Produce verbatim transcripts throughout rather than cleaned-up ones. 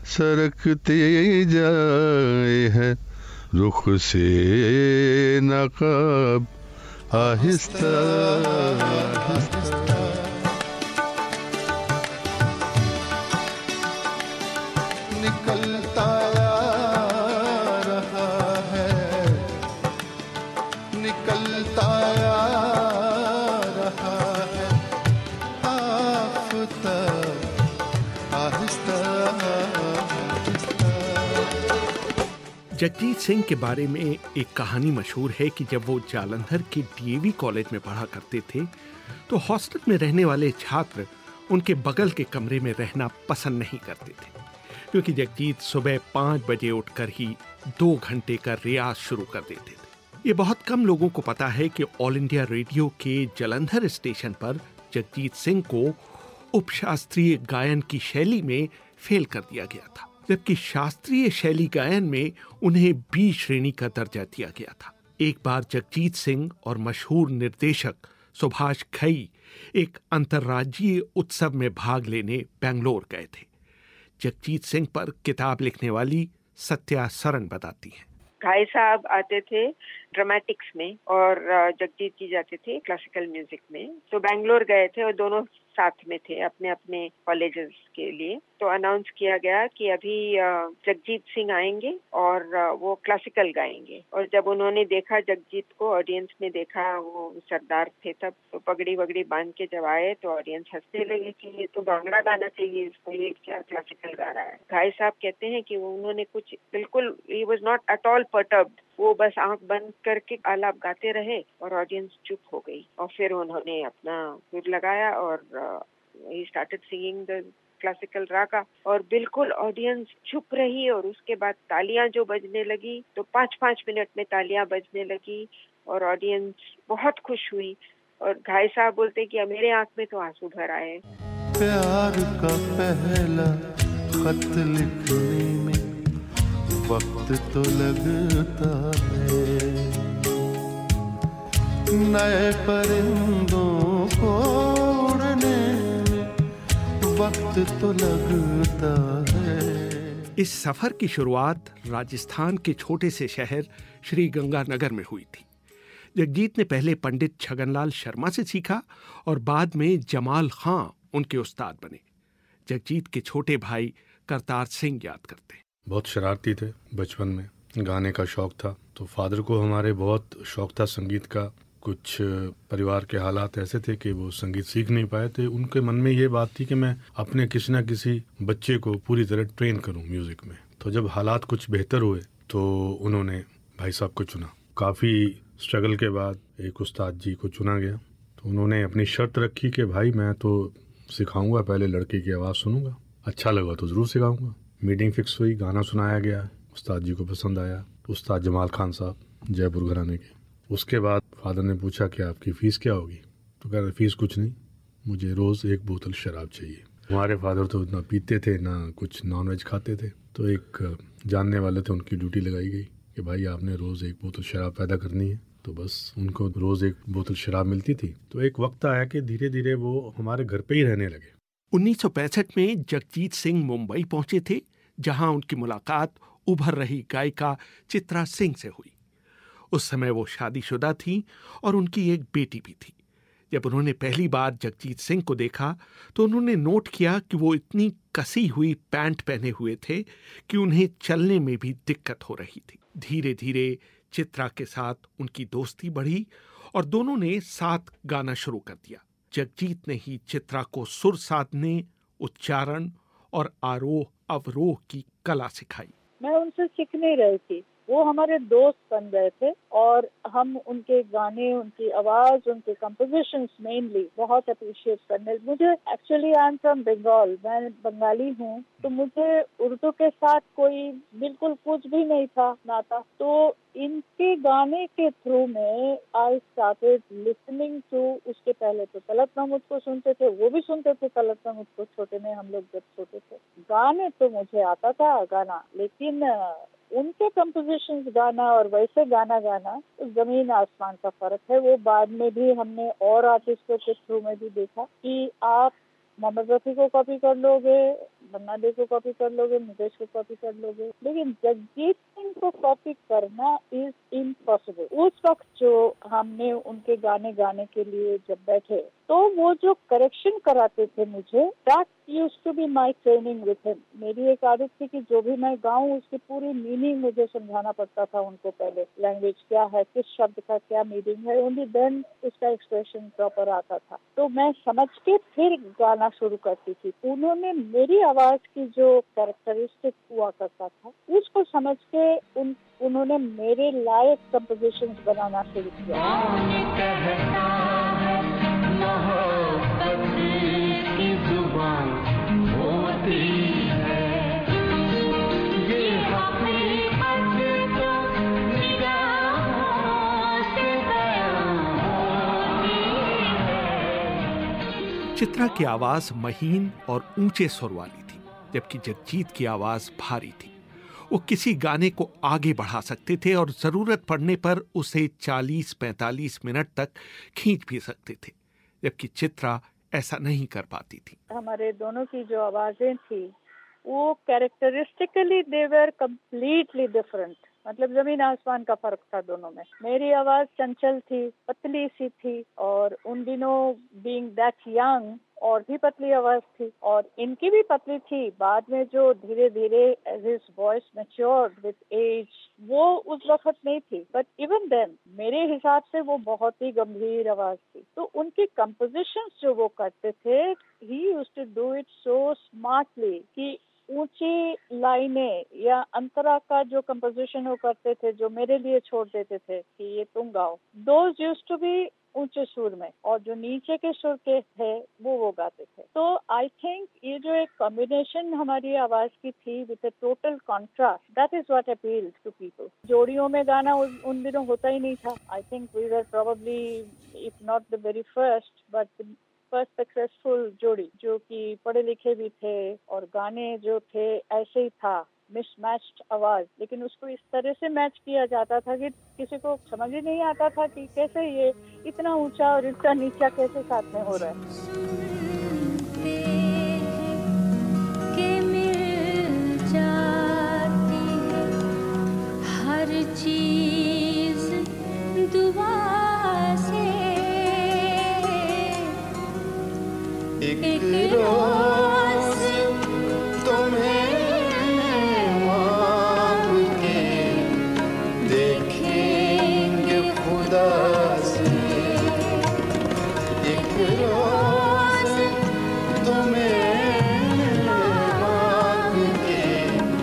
सरकते जाए है रुख से नकाब आहिस्ता आहिस्ता। निकलता रहा है निकलता रहा है आफताब आहिस्ता आहिस्ता। जगजीत सिंह के बारे में एक कहानी मशहूर है कि जब वो जालंधर के डीएवी कॉलेज में पढ़ा करते थे तो हॉस्टल में रहने वाले छात्र उनके बगल के कमरे में रहना पसंद नहीं करते थे, क्योंकि जगजीत सुबह पाँच बजे उठकर ही दो घंटे का रियाज शुरू कर देते थे। ये बहुत कम लोगों को पता है कि ऑल इंडिया रेडियो के जालंधर स्टेशन पर जगजीत सिंह को उपशास्त्रीय गायन की शैली में फेल कर दिया गया था, जबकि शास्त्रीय शैली गायन में उन्हें बी श्रेणी का दर्जा दिया गया था। एक बार जगजीत सिंह और मशहूर निर्देशक सुभाष घई एक अंतर्राज्यीय उत्सव में भाग लेने बेंगलोर गए थे। जगजीत सिंह पर किताब लिखने वाली सत्या सरन बताती हैं। घाई साहब आते थे ड्रामेटिक्स में और जगजीत जी जाते थे क्लासिकल म्यूजिक में। तो बेंगलोर गए थे और दोनों साथ में थे अपने अपने कॉलेजेस के लिए। तो अनाउंस किया गया कि अभी जगजीत सिंह आएंगे और वो क्लासिकल गाएंगे। और जब उन्होंने देखा जगजीत को, ऑडियंस में देखा, वो सरदार थे तब, तो पगड़ी वगड़ी बांध के जब आए तो ऑडियंस हंसने लगे कि ये तो भांगड़ा गाना चाहिए इसको, ये क्या क्लासिकल गा रहा है। घाई साहब कहते हैं कि उन्होंने कुछ बिल्कुल, he was not at all perturbed, वो बस आंख बंद करके आलाप गाते रहे और ऑडियंस चुप हो गई। और फिर उन्होंने अपना सुर लगाया और he started singing the classical raga और बिल्कुल ऑडियंस चुप रही। और उसके बाद तालियां जो बजने लगी तो पाँच पाँच मिनट में तालियां बजने लगी और ऑडियंस बहुत खुश हुई। और घाई साहब बोलते कि मेरे आंख में तो आंसू भर आए। प्यार का पहला खत लिखने में वक्त तो लगता है, नए परिंदों को उड़ने में वक्त तो लगता है। इस सफर की शुरुआत राजस्थान के छोटे से शहर श्री गंगानगर में हुई थी। जगजीत ने पहले पंडित छगनलाल शर्मा से सीखा और बाद में जमाल खां उनके उस्ताद बने। जगजीत के छोटे भाई करतार सिंह याद करते हैं। बहुत शरारती थे बचपन में, गाने का शौक था। तो फादर को हमारे बहुत शौक था संगीत का। कुछ परिवार के हालात ऐसे थे कि वो संगीत सीख नहीं पाए थे। उनके मन में ये बात थी कि मैं अपने किसी न किसी बच्चे को पूरी तरह ट्रेन करूं म्यूजिक में। तो जब हालात कुछ बेहतर हुए तो उन्होंने भाई साहब को चुना। काफ़ी स्ट्रगल के बाद एक उस्ताद जी को चुना गया। तो उन्होंने अपनी शर्त रखी कि भाई मैं तो सिखाऊंगा, पहले लड़के की आवाज़ सुनूंगा, अच्छा लगा तो ज़रूर सिखाऊंगा। मीटिंग फिक्स हुई, गाना सुनाया गया, उस्ताद जी को पसंद आया। उस्ताद जमाल खान साहब जयपुर घराने के। उसके बाद फादर ने पूछा कि आपकी फ़ीस क्या होगी? तो कह रहे फ़ीस कुछ नहीं, मुझे रोज़ एक बोतल शराब चाहिए। हमारे फादर तो ना पीते थे ना कुछ नॉन वेज खाते थे। तो एक जानने वाले थे, उनकी ड्यूटी लगाई गई कि भाई आपने रोज़ एक बोतल शराब पैदा करनी है। तो बस उनको रोज़ एक बोतल शराब मिलती थी। तो एक वक्त आया कि धीरे धीरे वो हमारे घर पे ही रहने लगे। उन्नीस सौ पैंसठ में जगजीत सिंह मुंबई पहुंचे थे, जहां उनकी मुलाकात उभर रही गायिका चित्रा सिंह से हुई। उस समय वो शादीशुदा थी और उनकी एक बेटी भी थी। जब उन्होंने पहली बार जगजीत सिंह को देखा तो उन्होंने नोट किया कि वो इतनी कसी हुई पैंट पहने हुए थे कि उन्हें चलने में भी दिक्कत हो रही थी। धीरे धीरे चित्रा के साथ उनकी दोस्ती बढ़ी और दोनों ने साथ गाना शुरू कर दिया। जगजीत ने ही चित्रा को सुर साधने, उच्चारण और आरोह अवरोह की कला सिखाई। मैं उनसे सीख नहीं रही थी, वो हमारे दोस्त बन गए थे और हम उनके गाने, उनकी आवाज, उनके कंपोजिशंस मेनली बहुत अप्रिशिएट करने। मुझे actually I am from Bengal, मैं बंगाली हूँ, तो मुझे उर्दू के साथ कोई बिल्कुल कुछ भी नहीं था नाता। तो इनके गाने के थ्रू में आई स्टार्टेड लिसनिंग टू। उसके पहले तो तलत महमूद को सुनते थे, वो भी सुनते थे तलत महमूद को छोटे में, हम लोग जब छोटे थे। गाने तो मुझे आता था गाना, लेकिन उनके कंपोजिशंस गाना और वैसे गाना गाना जमीन आसमान का फर्क है। वो बाद में भी हमने और आर्टिस्टों के थ्रू में भी देखा कि आप मोहम्मद रफी को कॉपी कर लोगे, मन्ना डे को कॉपी कर लोगे, मुकेश को कॉपी कर लोगे, लेकिन जगजीत सिंह को कॉपी करना इज इम्पॉसिबल। उस वक्त जो हमने उनके गाने गाने के लिए जब बैठे तो वो जो करेक्शन कराते थे मुझे, that used to be my training with him. मेरी एक आदत थी कि जो भी मैं गाऊं उसकी पूरी मीनिंग मुझे समझाना पड़ता था उनको पहले, लैंग्वेज क्या है, किस शब्द का क्या मीनिंग है, ओनली देन उसका एक्सप्रेशन प्रॉपर आता था। तो मैं समझ के फिर गाना शुरू करती थी। उन्होंने मेरी आवाज की जो कैरेक्टरिस्टिक हुआ करता था उसको समझ के उन उन्होंने मेरे लायक कंपोजिशंस बनाना शुरू किया। चित्रा की आवाज महीन और ऊंचे सुर वाली थी, जबकि जगजीत की आवाज भारी थी। वो किसी गाने को आगे बढ़ा सकते थे और जरूरत पड़ने पर उसे चालीस पैंतालीस मिनट तक खींच भी सकते थे, जबकि चित्रा ऐसा नहीं कर पाती थी। हमारे दोनों की जो आवाजें थी वो characteristically they were completely different, मतलब जमीन आसमान का फर्क था दोनों में। मेरी आवाज चंचल थी, पतली सी थी, और उन दिनों बीइंग दैट यंग और भी पतली आवाज थी, और इनकी भी पतली थी। बाद में जो धीरे धीरे age his voice matured with age, वो उस वक्त नहीं थी, बट इवन देन मेरे हिसाब से वो बहुत ही गंभीर आवाज थी। तो उनकी कंपोजिशंस जो वो करते थे, he used to do it so smartly कि ऊंची लाइनें या अंतरा का जो कंपोजिशन वो करते थे, जो मेरे लिए छोड़ देते थे कि ये तुम गाओ, दोज यूज्ड टू बी ऊंचे सुर में, और जो नीचे के सुर के थे वो वो गाते थे। तो आई थिंक ये जो एक कॉम्बिनेशन हमारी आवाज की थी with a total contrast, that is what appealed to people. जोड़ियों में गाना उन, उन दिनों होता ही नहीं था। I think we were probably if not the very first but first successful जोड़ी, जो कि पढ़े लिखे भी थे और गाने जो थे ऐसे ही था, मिसमैच्ड आवाज, लेकिन उसको इस तरह से मैच किया जाता था कि किसी को समझ ही नहीं आता था कि कैसे ये इतना ऊंचा और इतना नीचा कैसे साथ में हो रहा है। एक रोज तुम्हें मांग के देखेंगे खुदा से, एक रोज तुम्हें मांग के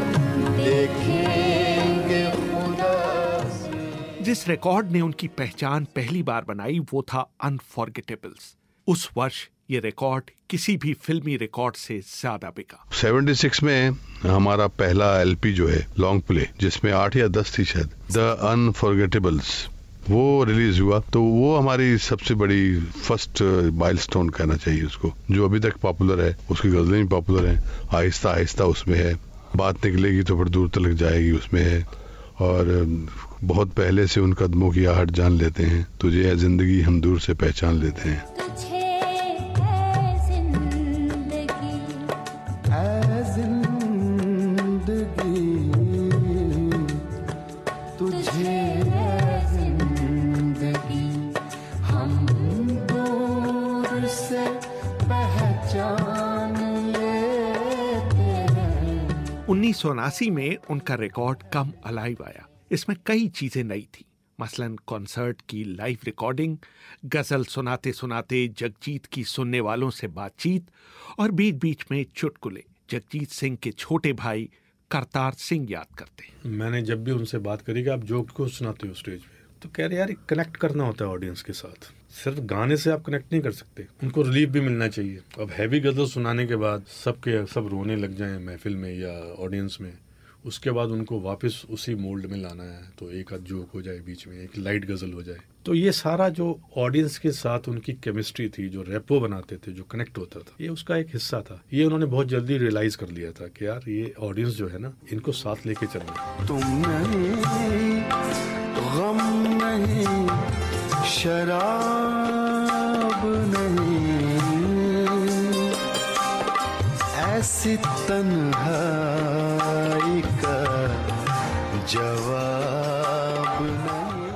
देखेंगे खुदा से। जिस रिकॉर्ड ने उनकी पहचान पहली बार बनाई वो था अनफॉरगेटेबल्स। उस वर्ष ये रिकॉर्ड किसी भी फिल्मी रिकॉर्ड से ज्यादा बिका। छिहत्तर में हमारा पहला एलपी जो है लॉन्ग प्ले, जिसमें आठ या दस थी शायद, द अनफॉरगेटेबल्स, वो रिलीज हुआ। तो वो हमारी सबसे बड़ी फर्स्ट माइलस्टोन कहना चाहिए उसको, जो अभी तक पॉपुलर है। उसकी गजलें भी पॉपुलर हैं, आहिस्ता आहिस्ता उसमें है, बात निकलेगी तो फिर दूर तक जाएगी उसमें है, और बहुत पहले से उन कदमों की आहट जान लेते हैं, तुझे है जिंदगी हम दूर से पहचान लेते हैं। उन्नीस सौ उनासी में उनका रिकॉर्ड कम अलाइव आया। इसमें कई चीजें नई थी, मसलन कॉन्सर्ट की लाइव रिकॉर्डिंग, गजल सुनाते सुनाते जगजीत की सुनने वालों से बातचीत, और बीच बीच में चुटकुले जगजीत सिंह के छोटे भाई करतार सिंह याद करते। मैंने जब भी उनसे बात करी कि आप जोक को सुनाते हो स्टेज पे, तो कह रहे यार कनेक्ट करना होता है ऑडियंस के साथ, सिर्फ गाने से आप कनेक्ट नहीं कर सकते, उनको रिलीफ भी मिलना चाहिए। अब हैवी गजल सुनाने के बाद सबके सब रोने लग जाएं महफिल में या ऑडियंस में, उसके बाद उनको वापस उसी मोल्ड में लाना है, तो एक आध जोक हो जाए, बीच में एक लाइट गजल हो जाए। तो ये सारा जो ऑडियंस के साथ उनकी केमिस्ट्री थी, जो रेपो बनाते थे, जो कनेक्ट होता था, ये उसका एक हिस्सा था। ये उन्होंने बहुत जल्दी रियलाइज कर लिया था कि यार ये ऑडियंस जो है ना, इनको साथ लेके चलना। तुम नहीं, गम नहीं, शराब नहीं, ऐसी तन्हाई का जवाब नहीं।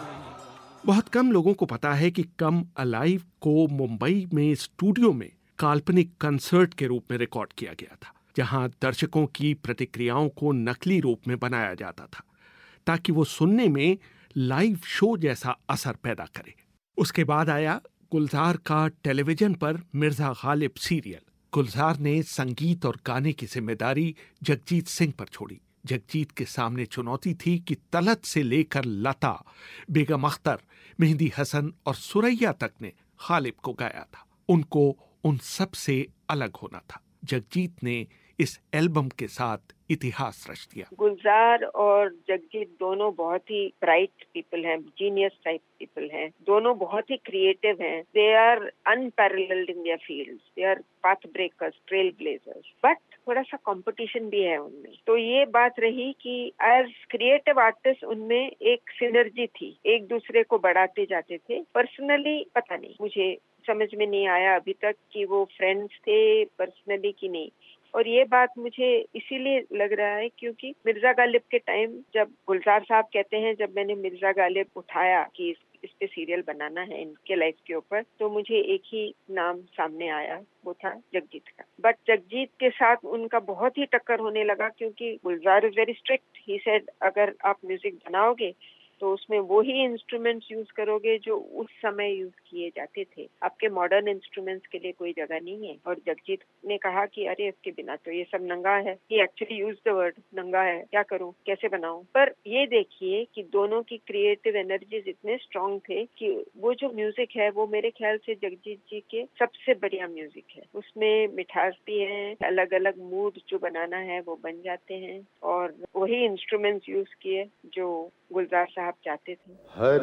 बहुत कम लोगों को पता है कि कम अलाइव को मुंबई में स्टूडियो में काल्पनिक कंसर्ट के रूप में रिकॉर्ड किया गया था, जहां दर्शकों की प्रतिक्रियाओं को नकली रूप में बनाया जाता था ताकि वो सुनने में लाइव शो जैसा असर पैदा करे। उसके बाद आया गुलजार का टेलीविजन पर मिर्जा गालिब सीरियल। गुलजार ने संगीत और गाने की जिम्मेदारी जगजीत सिंह पर छोड़ी। जगजीत के सामने चुनौती थी कि तलत से लेकर लता, बेगम अख्तर, मेहंदी हसन और सुरैया तक ने गालिब को गाया था। उनको उन सब से अलग होना था। जगजीत ने इस एल्बम के साथ इतिहास रच दिया। गुलजार और जगजीत दोनों बहुत ही ब्राइट पीपल हैं, जीनियस टाइप पीपल हैं, दोनों बहुत ही क्रिएटिव हैं। They are unparalleled in their fields, they are path breakers, trail blazers, but थोड़ा सा कंपटीशन भी है उनमें। तो ये बात रही कि एज क्रिएटिव आर्टिस्ट उनमें एक सिनर्जी थी, एक दूसरे को बढ़ाते जाते थे। पर्सनली पता नहीं, मुझे समझ में नहीं आया अभी तक कि वो फ्रेंड्स थे पर्सनली कि नहीं। और ये बात मुझे इसीलिए लग रहा है क्योंकि मिर्जा गालिब के टाइम जब गुलजार साहब कहते हैं, जब मैंने मिर्जा गालिब उठाया कि इस, इस पे सीरियल बनाना है इनके लाइफ के ऊपर, तो मुझे एक ही नाम सामने आया, वो था जगजीत का। बट जगजीत के साथ उनका बहुत ही टक्कर होने लगा क्योंकि Gulzar is very strict. He said अगर आप म्यूजिक बनाओगे तो उसमें वही इंस्ट्रूमेंट्स यूज करोगे जो उस समय यूज किए जाते थे, आपके मॉडर्न इंस्ट्रूमेंट्स के लिए कोई जगह नहीं है। और जगजीत ने कहा कि अरे इसके बिना तो ये सब नंगा है। He actually use the word नंगा है, क्या करूं, कैसे बनाऊं। पर ये देखिए कि दोनों की क्रिएटिव एनर्जीज इतने स्ट्रांग थे कि वो जो म्यूजिक है वो मेरे ख्याल से जगजीत जी के सबसे बढ़िया म्यूजिक है। उसमें मिठास भी है, अलग अलग मूड जो बनाना है वो बन जाते हैं, और वही इंस्ट्रूमेंट्स यूज किए जो गुलजार साहब चाहते थे। हर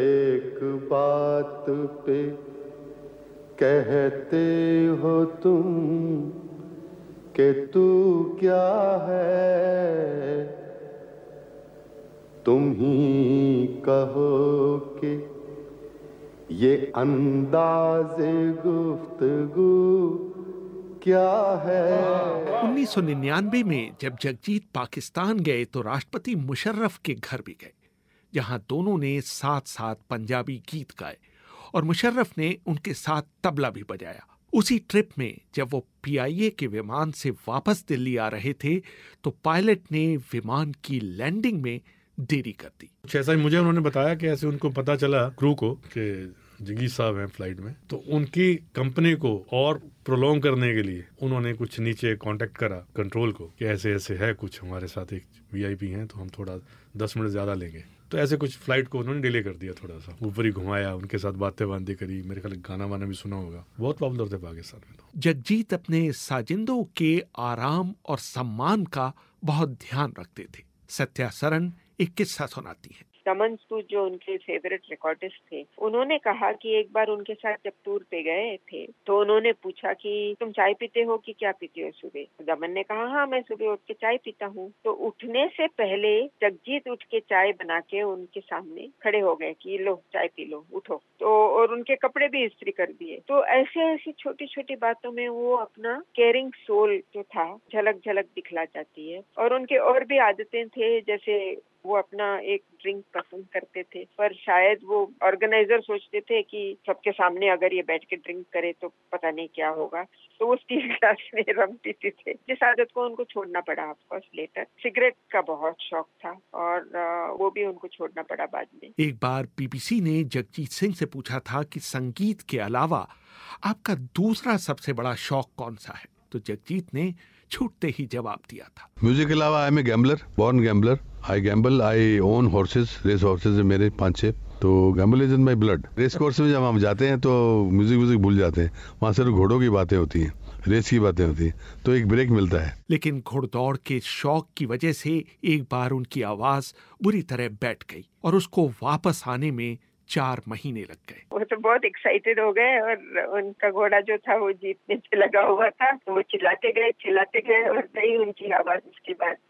एक बात पे कहते हो तुम कि तू क्या है, तुम ही कहो कि ये अंदाज़े गुफ्तगू क्या है। उन्नीस सौ निन्यानवे में जब जगजीत पाकिस्तान गए तो राष्ट्रपति मुशर्रफ के घर भी गए, जहां दोनों ने साथ साथ पंजाबी गीत गाए और मुशर्रफ ने उनके साथ तबला भी बजाया। उसी ट्रिप में जब वो पीआईए के विमान से वापस दिल्ली आ रहे थे तो पायलट ने विमान की लैंडिंग में देरी कर दी। जैसा ही मुझे उन्होंने बताया कि ऐसे उनको पता चला क्रू को कि जगीर साहब हैं फ्लाइट में, तो उनकी कंपनी को और प्रोलॉन्ग करने के लिए उन्होंने कुछ नीचे कांटेक्ट करा कंट्रोल को कि ऐसे ऐसे है कुछ, हमारे साथ एक वीआईपी हैं तो हम थोड़ा दस मिनट ज्यादा लेंगे। तो ऐसे कुछ फ्लाइट को उन्होंने डिले कर दिया, थोड़ा सा ऊपर ही घुमाया, उनके साथ बातें बातें करी। मेरे ख्याल गाना वाना भी सुना होगा, बहुत पॉपुलर थे पाकिस्तान में। तो जगजीत अपने साजिंदों के आराम और सम्मान का बहुत ध्यान रखते थे। सत्या सरन एक किस्सा सुनाती है। दमन सूद जो उनके फेवरेट रिकॉर्डिस्ट थे, उन्होंने कहा कि एक बार उनके साथ जब टूर पे गए थे तो उन्होंने पूछा कि तुम चाय पीते हो कि क्या पीते हो सुबह। दमन ने कहा हाँ मैं सुबह उठ के चाय पीता हूँ। तो उठने से पहले जगजीत उठ के चाय बना के उनके सामने खड़े हो गए कि लो चाय पी लो, उठो। तो और उनके कपड़े भी इस्त्री कर दिए। तो ऐसे ऐसी छोटी छोटी बातों में वो अपना केयरिंग सोल जो था झलक झलक दिखला जाती है। और उनके और भी आदतें थे, जैसे वो अपना एक ड्रिंक पसंद करते थे, पर शायद वो ऑर्गेनाइजर सोचते थे कि सबके सामने अगर ये बैठ के ड्रिंक करे तो पता नहीं क्या होगा, तो वो स्टील ग्लास में रम पीते थे, जिस आदत को उनको छोड़ना पड़ा ऑफकोर्स लेटर। सिगरेट का बहुत शौक था और वो भी उनको छोड़ना पड़ा बाद में। एक बार बीबीसी ने जगजीत सिंह से पूछा था कि संगीत के अलावा आपका दूसरा सबसे बड़ा शौक कौन सा है, तो जगजीत ने छूटते ही जवाब दिया था, म्यूजिक के अलावा I am a gambler, born gambler. I gamble, I own horses, race horses है मेरे पांच छह, तो gamble is in my blood. Race course में जब हम जाते हैं तो म्यूजिक म्यूजिक भूल जाते हैं, वहाँ सिर्फ घोड़ों की बातें होती हैं, रेस की बातें होती हैं, तो एक ब्रेक मिलता है। लेकिन घुड़दौड़ के शौक की वजह से एक बार उनकी आवाज बुरी तरह बैठ गई और उसको वापस आने में चार महीने लग गए। वो तो बहुत एक्साइटेड हो गए और उनका घोड़ा जो था वो जीतने से लगा हुआ था, तो वो चिल्लाते गए चिल्लाते गए और सही उनकी आवाज उसके बाद। तो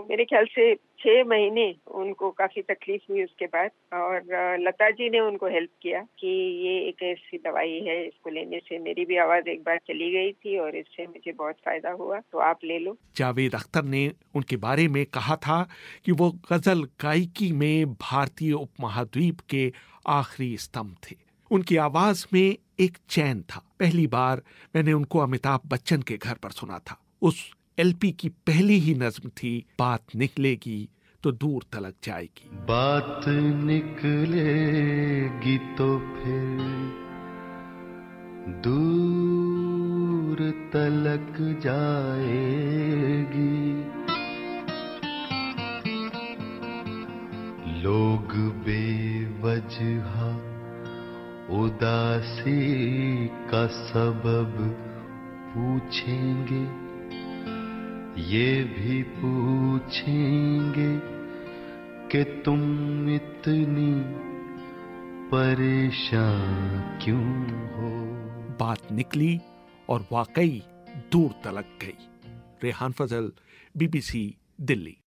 मेरे ख्याल से छह महीने उनको काफी तकलीफ हुई उसके बाद, और लता जी ने उनको हेल्प किया कि ये एक ऐसी दवाई है, इसको लेने से मेरी भी आवाज एक बार चली गई थी और इससे मुझे बहुत फायदा हुआ, तो आप ले लो। जावेद अख्तर ने उनके बारे में कहा था कि वो गजल गायकी में भारतीय उपमहाद्वीप के आखिरी स्तंभ थे। उनकी आवाज में एक चैन था। पहली बार मैंने उनको अमिताभ बच्चन के घर पर सुना था। उस एलपी की पहली ही नज्म थी, बात निकलेगी तो दूर तलक जाएगी। बात निकलेगी तो फिर दूर तलक जाएगी, लोग बेवजह उदासी का सबब पूछेंगे, ये भी पूछेंगे कि तुम इतनी परेशान क्यों हो। बात निकली और वाकई दूर तलक गई। रेहान फजल, बीबीसी दिल्ली।